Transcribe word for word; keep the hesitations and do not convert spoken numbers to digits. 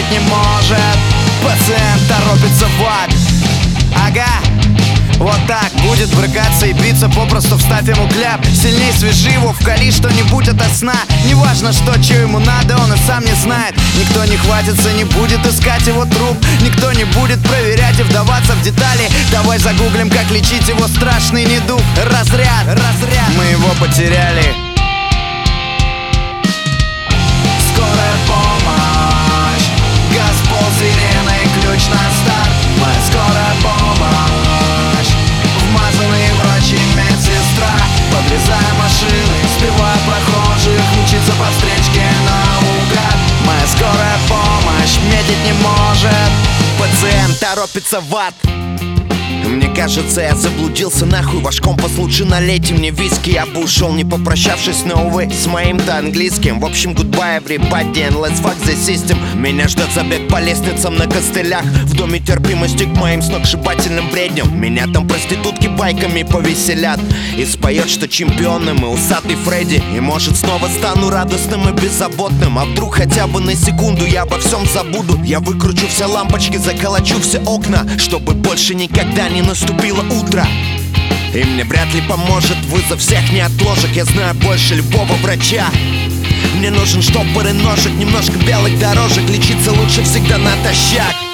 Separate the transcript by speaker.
Speaker 1: медлить не может. Пациент торопится в ад. Ага, вот так будет брыкаться и биться, попросту вставь ему кляп. Сильней свяжи его, вкали что-нибудь ото сна. Неважно что, че ему надо, он и сам не знает. Никто не хватится, не будет искать его труп. Никто не будет проверять и вдаваться в детали. Давай загуглим, как лечить его страшный недуг. Разряд, разряд, мы его потеряли. Скорая помощь, газ, пол, сирена и ключ на старт. Моя скорая помощь, вмазанные врачи, медсестра. Подрезая машины, сбивая прохожих, мчится по встречке наугад. Моя скорая помощь медлить не может. Пациент торопится в ад. Мне кажется, я заблудился нахуй. Ваш компас лучше налейте мне виски. Я бы ушел, не попрощавшись, но, увы, с моим-то английским. В общем, goodbye everybody and let's fuck the system. Меня ждет забег по лестницам на костылях. В доме терпимости к моим сногсшибательным бредням. Меня там проститутки байками повеселят. И споет, что чемпионом и усатый Фредди. И может снова стану радостным и беззаботным. А вдруг хотя бы на секунду я обо всем забуду. Я выкручу все лампочки, заколочу все окна, чтобы больше никогда не наступило утро. И мне вряд ли поможет вызов всех неотложек. Я знаю больше любого врача. Мне нужен штопор и ножик, немножко белых дорожек. Лечиться лучше всегда натощак.